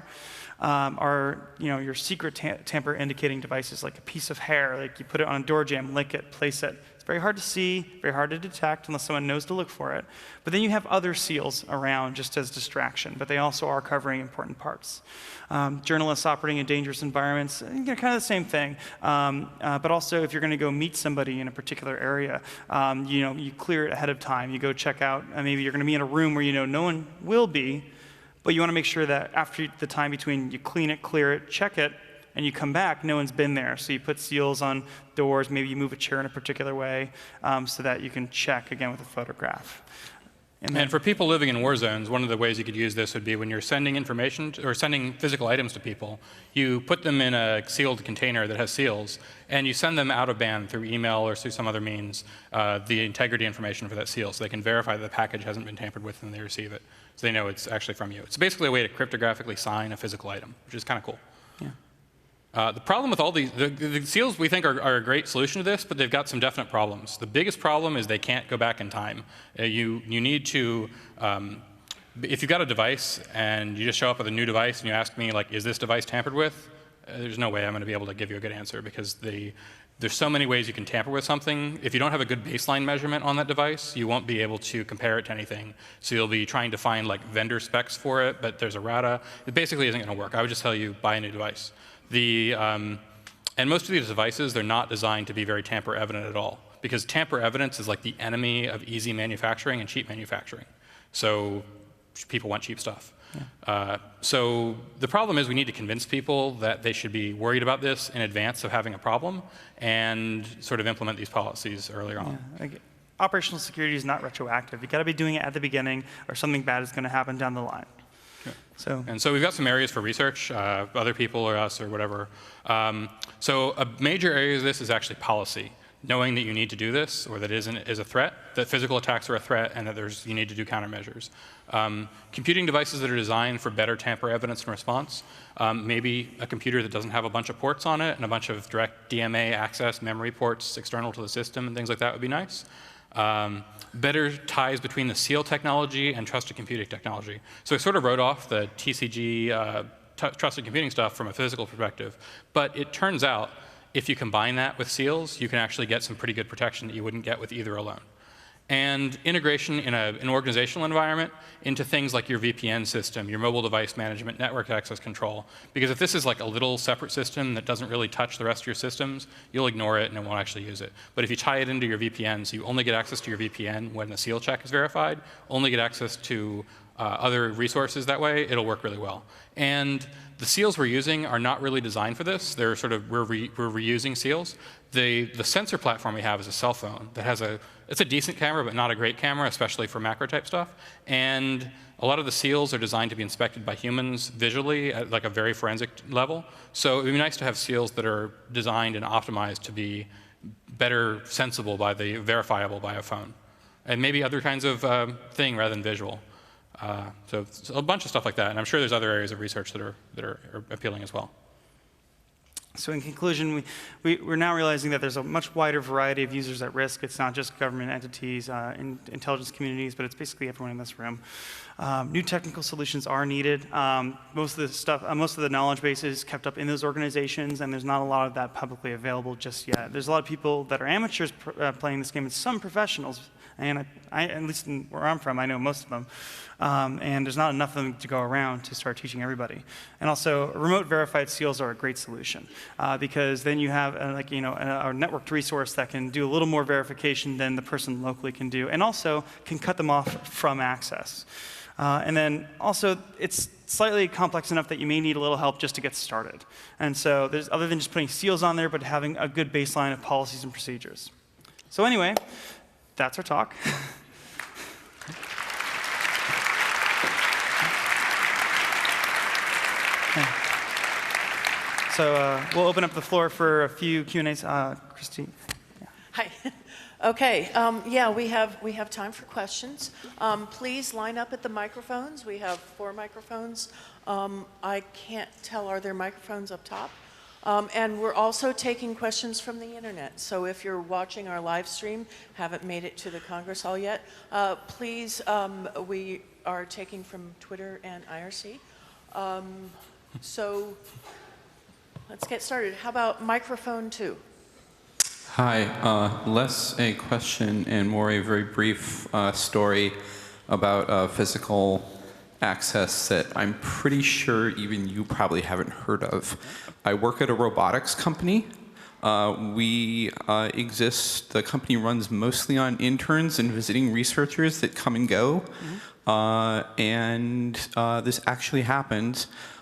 your secret tamper indicating devices, like a piece of hair, like you put it on a door jamb, lick it, place it. It's very hard to see, very hard to detect unless someone knows to look for it. But then you have other seals around just as distraction, but they also are covering important parts. Journalists operating in dangerous environments, kind of the same thing. But also if you're going to go meet somebody in a particular area, you clear it ahead of time. You go check out, maybe you're going to be in a room where no one will be, but you want to make sure that after the time between you clean it, clear it, check it, and you come back, no one's been there. So you put seals on doors, maybe you move a chair in a particular way so that you can check again with a photograph. And for people living in war zones, one of the ways you could use this would be when you're sending information or sending physical items to people, you put them in a sealed container that has seals, and you send them out of band through email or through some other means the integrity information for that seal, so they can verify that the package hasn't been tampered with when they receive it, so they know it's actually from you. It's basically a way to cryptographically sign a physical item, which is kind of cool. Yeah. The problem with all these, the seals we think are a great solution to this, but they've got some definite problems. The biggest problem is they can't go back in time. You need to, if you've got a device and you just show up with a new device and you ask me, like, is this device tampered with? There's no way I'm going to be able to give you a good answer because there's so many ways you can tamper with something. If you don't have a good baseline measurement on that device, you won't be able to compare it to anything. So you'll be trying to find like vendor specs for it, but there's errata. It basically isn't going to work. I would just tell you, buy a new device. And most of these devices, they're not designed to be very tamper evident at all, because tamper evidence is like the enemy of easy manufacturing and cheap manufacturing. So people want cheap stuff. Yeah. So the problem is we need to convince people that they should be worried about this in advance of having a problem and sort of implement these policies earlier on. Yeah. Operational security is not retroactive. You got to be doing it at the beginning or something bad is going to happen down the line. So we've got some areas for research, other people or us or whatever. So a major area of this is actually policy, knowing that you need to do this or that it is a threat, that physical attacks are a threat, and that you need to do countermeasures. Computing devices that are designed for better tamper evidence and response, maybe a computer that doesn't have a bunch of ports on it and a bunch of direct DMA access memory ports external to the system and things like that would be nice. Better ties between the seal technology and trusted computing technology. So I sort of wrote off the TCG trusted computing stuff from a physical perspective, but it turns out if you combine that with seals, you can actually get some pretty good protection that you wouldn't get with either alone. And integration in an organizational environment into things like your VPN system, your mobile device management, network access control. Because if this is like a little separate system that doesn't really touch the rest of your systems, you'll ignore it and it won't actually use it. But if you tie it into your VPN, so you only get access to your VPN when the seal check is verified, only get access to other resources that way, it'll work really well. And the seals we're using are not really designed for this. They're sort of, we're reusing seals. The sensor platform we have is a cell phone that has it's a decent camera, but not a great camera, especially for macro type stuff. And a lot of the seals are designed to be inspected by humans visually at like a very forensic level. So it would be nice to have seals that are designed and optimized to be better verifiable by a phone. And maybe other kinds of thing rather than visual. So a bunch of stuff like that, and I'm sure there's other areas of research that are appealing as well. So in conclusion, we're now realizing that there's a much wider variety of users at risk. It's not just government entities, intelligence communities, but it's basically everyone in this room. New technical solutions are needed. Most of the knowledge base is kept up in those organizations, and there's not a lot of that publicly available just yet. There's a lot of people that are amateurs playing this game, and some professionals. And at least where I'm from, I know most of them. And there's not enough of them to go around to start teaching everybody. And also, remote verified seals are a great solution because then you have a networked resource that can do a little more verification than the person locally can do, and also can cut them off from access. And then also, it's slightly complex enough that you may need a little help just to get started. And so there's other than just putting seals on there, but having a good baseline of policies and procedures. So anyway, that's our talk. So we'll open up the floor for a few Q&As. Christy. Yeah. Hi. Okay. Yeah, we have time for questions. Please line up at the microphones. We have 4 microphones. I can't tell, are there microphones up top? And we're also taking questions from the internet. So if you're watching our live stream, haven't made it to the Congress Hall yet, please, we are taking from Twitter and IRC. So let's get started. How about microphone 2? Hi, less a question and more a very brief story about physical access that I'm pretty sure even you probably haven't heard of. I work at a robotics company. The company runs mostly on interns and visiting researchers that come and go. This actually happened.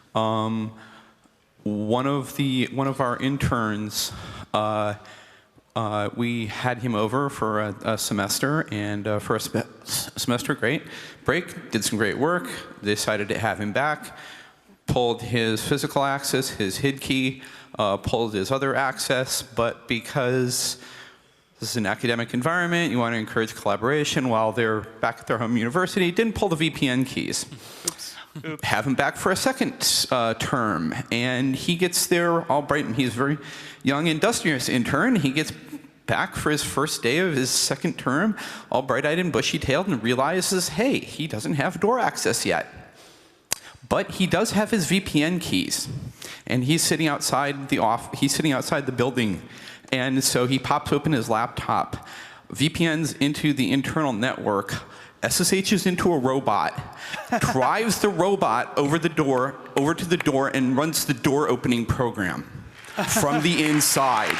One of our interns, we had him over for a semester, and for a semester, great break, did some great work, decided to have him back, pulled his physical access, his HID key, pulled his other access, but because this is an academic environment, you want to encourage collaboration while they're back at their home university, didn't pull the VPN keys. Oops. Oops. Have him back for a second term, and he gets there all bright, and he's a very young, industrious intern. He gets back for his first day of his second term, all bright-eyed and bushy-tailed, and realizes, hey, he doesn't have door access yet. But he does have his VPN keys, and he's sitting outside the building, and so he pops open his laptop, VPNs into the internal network, SSHs into a robot, drives the robot over to the door, and runs the door opening program from the inside.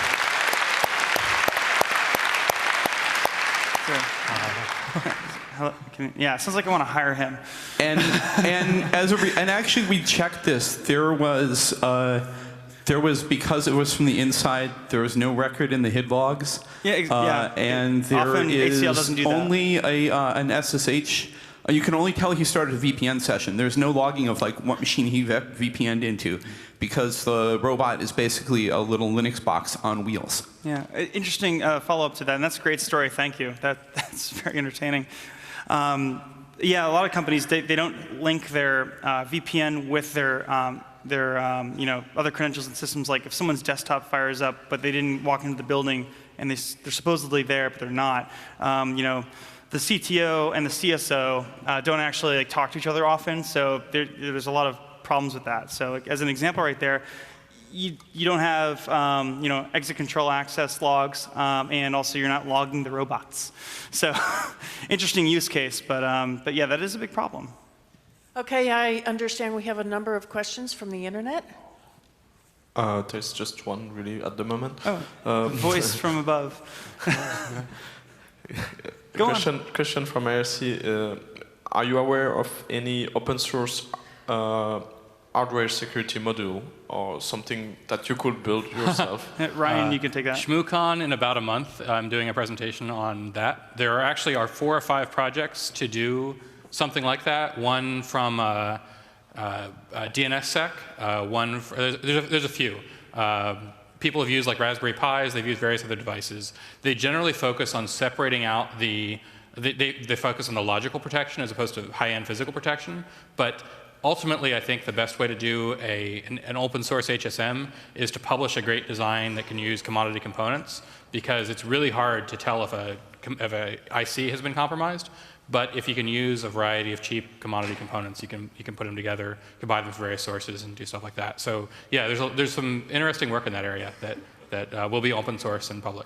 Yeah, it sounds like I want to hire him. And actually we checked this. There was because it was from the inside, there was no record in the HID logs. Yeah, and there often is HCL doesn't do that. only an SSH. You can only tell he started a VPN session. There's no logging of like what machine he VPN'd into, because the robot is basically a little Linux box on wheels. Yeah, interesting follow-up to that, and that's a great story. Thank you. That's very entertaining. Yeah, a lot of companies they don't link their VPN with their other credentials and systems. Like if someone's desktop fires up, but they didn't walk into the building, and they're supposedly there, but they're not. The CTO and the CSO don't actually talk to each other often, so there's a lot of problems with that. So as an example right there, you don't have exit control access logs, and also you're not logging the robots. So interesting use case, but yeah, that is a big problem. Okay, I understand we have a number of questions from the internet. There's just one really at the moment. Voice from above. Question from IRC. Are you aware of any open source hardware security module or something that you could build yourself? Ryan, you can take that. ShmooCon in about a month. I'm doing a presentation on that. There actually are 4 or 5 projects to do something like that. One from DNSSEC. There's a few. People have used like Raspberry Pis, they've used various other devices. They generally focus on separating out they focus on the logical protection as opposed to high-end physical protection, but ultimately, I think the best way to do an open source HSM is to publish a great design that can use commodity components, because it's really hard to tell if a IC has been compromised. But if you can use a variety of cheap commodity components, you can put them together, combine them with various sources, and do stuff like that. So yeah, there's some interesting work in that area that will be open source and public.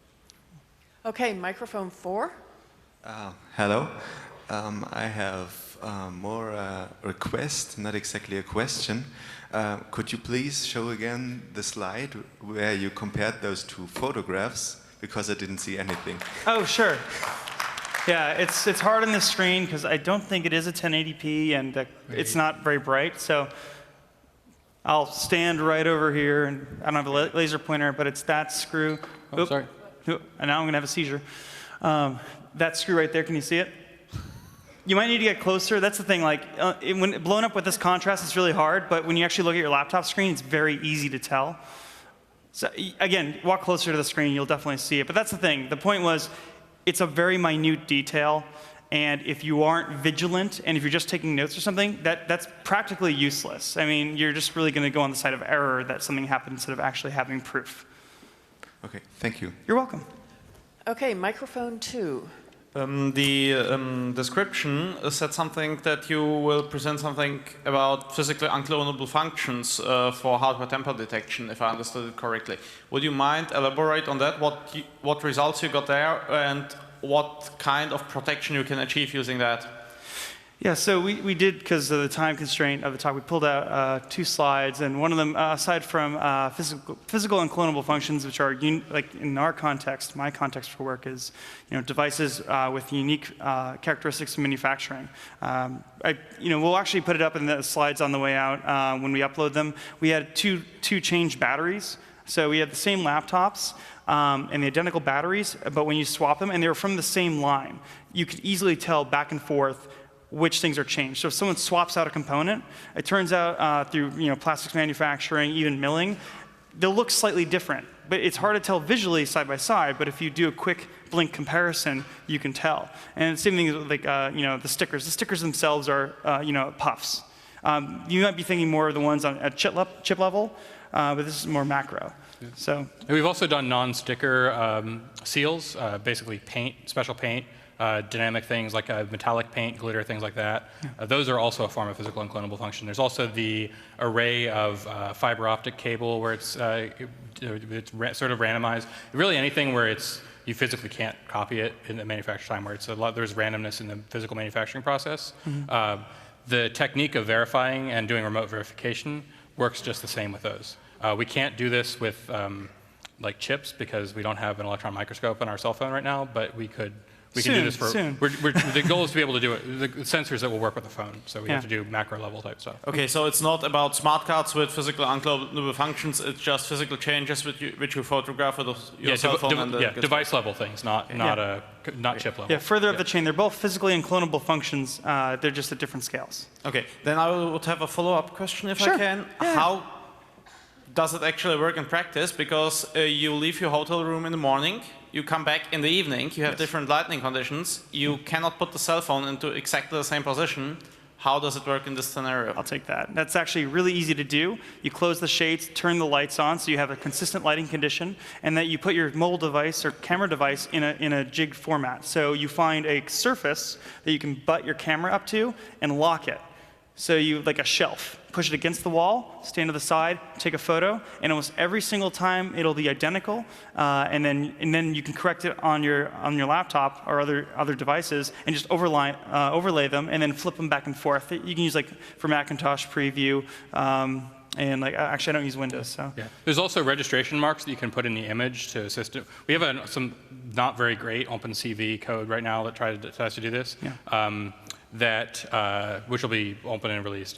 Okay, microphone 4. Hello. I have more a request, not exactly a question. Could you please show again the slide where you compared those two photographs? Because I didn't see anything. Oh, sure. Yeah, it's hard on the screen because I don't think it is a 1080p, and it's not very bright. So I'll stand right over here, and I don't have a laser pointer, but it's that screw. Oh, sorry. And now I'm going to have a seizure. That screw right there, can you see it? You might need to get closer. That's the thing. Like, when blown up with this contrast, it's really hard. But when you actually look at your laptop screen, it's very easy to tell. So again, walk closer to the screen. You'll definitely see it. But that's the thing. The point was, it's a very minute detail. And if you aren't vigilant, and if you're just taking notes or something, that's practically useless. I mean, you're just really going to go on the side of error that something happened instead of actually having proof. Okay, thank you. You're welcome. Okay, microphone 2. The description said something that you will present something about physically unclonable functions for hardware temper detection, if I understood it correctly. Would you mind elaborate on that? What results you got there, and what kind of protection you can achieve using that? Yeah, so we did, because of the time constraint of the talk, we pulled out 2 slides, and one of them, aside from physical and clonable functions, which are, like in our context, my context for work is, devices with unique characteristics of manufacturing. We'll actually put it up in the slides on the way out when we upload them. We had two changed batteries. So we had the same laptops and the identical batteries, but when you swap them, and they were from the same line, you could easily tell back and forth which things are changed. So if someone swaps out a component, it turns out through plastics manufacturing, even milling, they'll look slightly different. But it's hard to tell visually side by side, but if you do a quick blink comparison, you can tell. And the same thing is like the stickers. The stickers themselves are puffs. You might be thinking more of the ones at chip level, but this is more macro. Yeah. So. And we've also done non-sticker seals, basically paint, special paint, dynamic things like metallic paint, glitter, things like that. Yeah. Those are also a form of physical unclonable function. There's also the array of fiber optic cable where it's sort of randomized. Really anything where you physically can't copy it in the manufacture time, where there's randomness in the physical manufacturing process. Mm-hmm. The technique of verifying and doing remote verification works just the same with those. We can't do this with like chips because we don't have an electron microscope on our cell phone right now, but we can do this for. Soon. The goal is to be able to do it. The sensors that will work with the phone, so we have to do macro level type stuff. Okay, so it's not about smart cards with physical unclonable functions. It's just physical changes which you photograph with your cell phone. Device level things, not chip level. Yeah, further up the chain, they're both physically unclonable functions. They're just at different scales. Okay, then I would have a follow-up question if Sure. I can. Yeah. How does it actually work in practice? Because you leave your hotel room in the morning, you come back in the evening, you have different lighting conditions, you cannot put the cell phone into exactly the same position. How does it work in this scenario? I'll take that. That's actually really easy to do. You close the shades, turn the lights on so you have a consistent lighting condition, and that you put your mobile device or camera device in a jigged format. So you find a surface that you can butt your camera up to and lock it. So you, like a shelf, push it against the wall, stand to the side, take a photo, and almost every single time it'll be identical, and then you can correct it on your laptop or other devices and just overlay them and then flip them back and forth. You can use like for Macintosh Preview. And like, actually, I don't use Windows, so. Yeah. There's also registration marks that you can put in the image to assist it. We have some not very great OpenCV code right now that tries to do this. Yeah. Which will be open and released.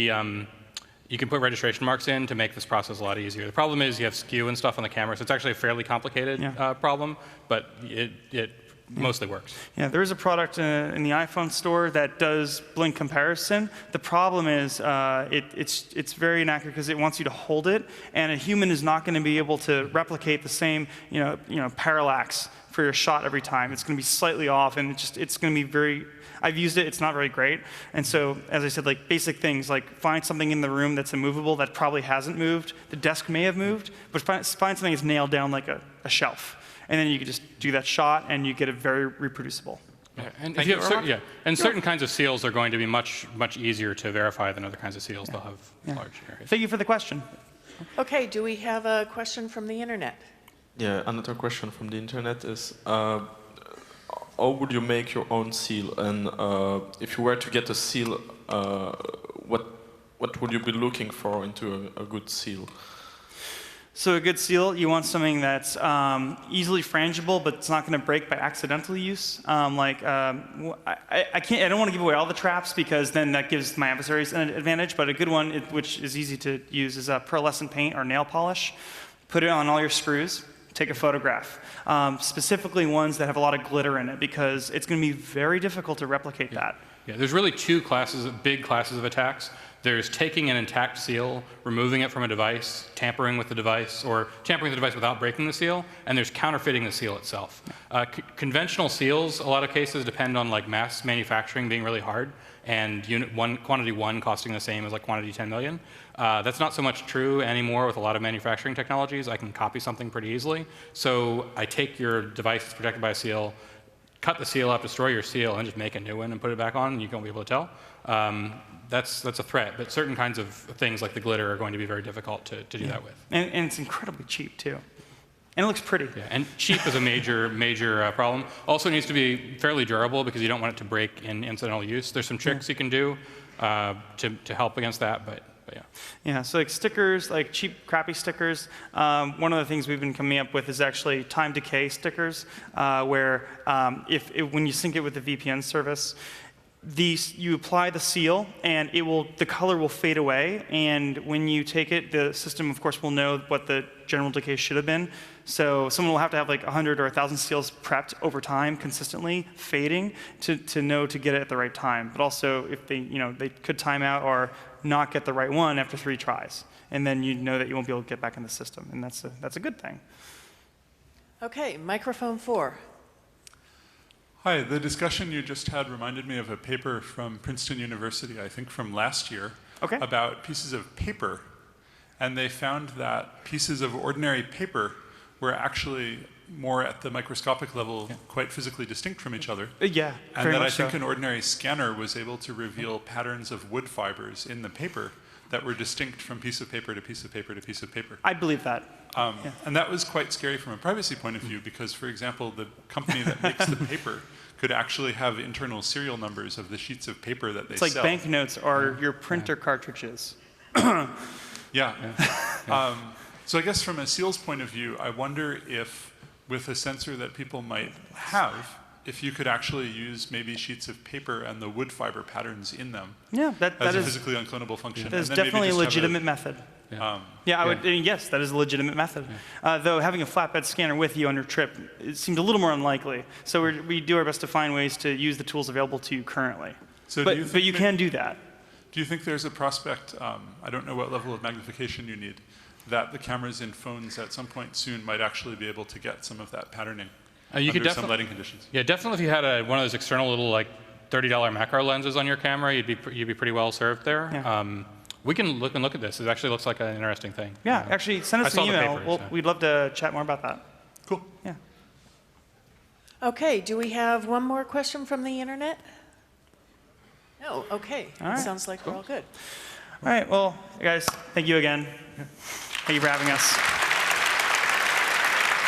You can put registration marks in to make this process a lot easier. The problem is you have skew and stuff on the camera, so it's actually a fairly complicated problem, but it mostly works. Yeah, there is a product in the iPhone store that does blink comparison. The problem is it's very inaccurate because it wants you to hold it, and a human is not going to be able to replicate the same parallax for your shot every time. It's going to be slightly off, and it's going to be very. I've used it. It's not very great. And so, as I said, like basic things like find something in the room that's immovable that probably hasn't moved. The desk may have moved, but find something that's nailed down like a shelf, and then you can just do that shot, and you get it very reproducible. Yeah, and if you have certain kinds of seals are going to be much easier to verify than other kinds of seals. They'll have large areas. Thank you for the question. Okay, do we have a question from the internet? Yeah, another question from the internet is, how would you make your own seal? And if you were to get a seal, what would you be looking for into a good seal? So a good seal, you want something that's easily frangible, but it's not going to break by accidental use. I don't want to give away all the traps because then that gives my adversaries an advantage. But a good one, which is easy to use, is pearlescent paint or nail polish. Put it on all your screws. Take a photograph. Specifically ones that have a lot of glitter in it, because it's going to be very difficult to replicate that. Yeah, there's really two big classes of attacks. There's taking an intact seal, removing it from a device, tampering with the device, or tampering with the device without breaking the seal, and there's counterfeiting the seal itself. Conventional seals, a lot of cases, depend on like mass manufacturing being really hard, and quantity 1 costing the same as like quantity 10 million. That's not so much true anymore with a lot of manufacturing technologies. I can copy something pretty easily. So I take your device that's protected by a seal, cut the seal up, destroy your seal, and just make a new one and put it back on, and you won't be able to tell. That's a threat, but certain kinds of things like the glitter are going to be very difficult to do that with. And it's incredibly cheap, too. And it looks pretty. Yeah, and cheap is a major problem. Also needs to be fairly durable because you don't want it to break in incidental use. There's some tricks you can do to help against that, but yeah. Yeah, so like stickers, like cheap, crappy stickers. One of the things we've been coming up with is actually time decay stickers, where when you sync it with the VPN service, you apply the seal, and the color will fade away. And when you take it, the system, of course, will know what the general decay should have been. So someone will have to have like 100 or 1,000 seals prepped over time, consistently fading, to know to get it at the right time. But also, if they could time out or not get the right one after 3 tries, and then you know that you won't be able to get back in the system, and that's a good thing. Okay, microphone 4. Hi, the discussion you just had reminded me of a paper from Princeton University, I think from last year, about pieces of paper. And they found that pieces of ordinary paper were actually more at the microscopic level, quite physically distinct from each other. Yeah, and very that I much think so. an ordinary scanner was able to reveal patterns of wood fibers in the paper that were distinct from piece of paper to piece of paper to piece of paper. I believe that. And that was quite scary from a privacy point of view because, for example, the company that makes the paper could actually have internal serial numbers of the sheets of paper that they sell. It's like banknotes or your printer cartridges. Yeah. So I guess from a seal's point of view, I wonder if with a sensor that people might have, if you could actually use maybe sheets of paper and the wood fiber patterns in them that as a is physically unclonable function. That is definitely a legitimate method. Yes, that is a legitimate method. Though having a flatbed scanner with you on your trip, it seemed a little more unlikely. So we do our best to find ways to use the tools available to you currently. So but you can do that. Do you think there's a prospect, I don't know what level of magnification you need, that the cameras in phones at some point soon might actually be able to get some of that patterning under some lighting conditions? Yeah, definitely if you had one of those external little like $30 macro lenses on your camera, you'd be pretty well served there. Yeah. We can look at this. It actually looks like an interesting thing. Yeah, actually, send us an email. We'd love to chat more about that. Cool. Yeah. Okay, do we have one more question from the internet? No, okay. All right. Sounds like we're all good. All right, well, guys, thank you again. Thank you for having us.